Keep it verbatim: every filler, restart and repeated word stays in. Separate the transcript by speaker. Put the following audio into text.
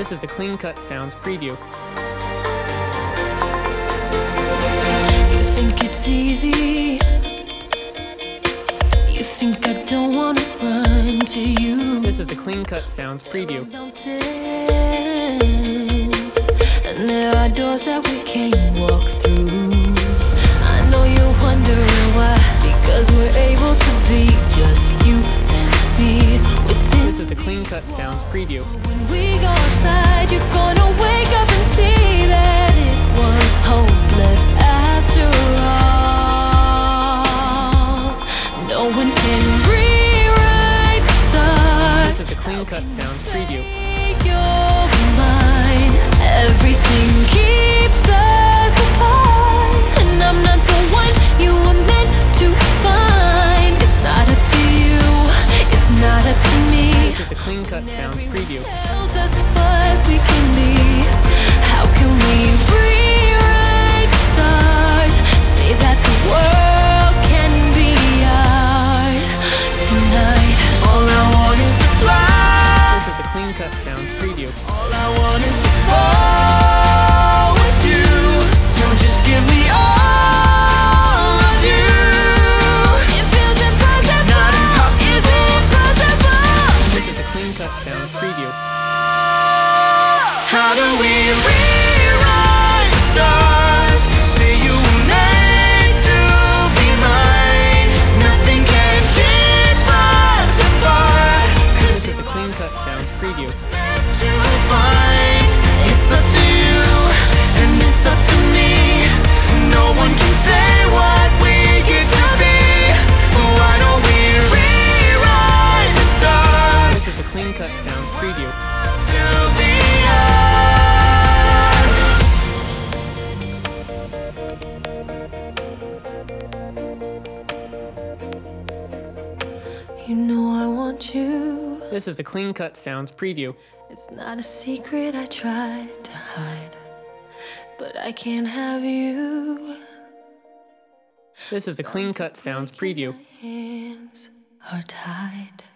Speaker 1: This is a Clean Cut Sounds preview.
Speaker 2: You think it's easy. You think I don't wanna run to you.
Speaker 1: This is a Clean Cut Sounds preview.
Speaker 2: And there are doors that we can't walk through. I know you're wondering why, because we're able to be just you and me within.
Speaker 1: This is a Clean Cut Sounds preview.
Speaker 2: When we go outside, you're gonna wake up and see that it was hopeless after all. No one can rewrite the stars.
Speaker 1: This is a Clean Cut Sounds preview.
Speaker 2: Take your mind. Everything keeps us apart, and I'm not the one you were meant to find. It's not up to you, it's not up to me.
Speaker 1: This is a Clean Cut Sounds preview.
Speaker 2: Tells us what we can be. How can we rewrite the stars? Say that the world can be ours tonight. All I want is to fly.
Speaker 1: This is a Clean Cut Sounds preview.
Speaker 2: All I want is to fall with you. So just give me all of you. It feels impossible. It's not impossible. Is it impossible?
Speaker 1: This is a Clean Cut Sounds preview.
Speaker 2: How do we rewrite the stars? Say you were meant to be mine. Nothing can keep us apart. 'Cause
Speaker 1: This is a Clean Cut Sounds preview.
Speaker 2: to find. It's up to you, and it's up to me. No one can say what we get to be. Why don't we rewrite the stars
Speaker 1: This is a Clean Cut Sounds preview.
Speaker 2: to be ours? You know I want you.
Speaker 1: This is a Clean Cut Sounds preview.
Speaker 2: It's not a secret I tried to hide, but I can't have you.
Speaker 1: This is a Clean Cut Sounds preview.
Speaker 2: My hands are tied.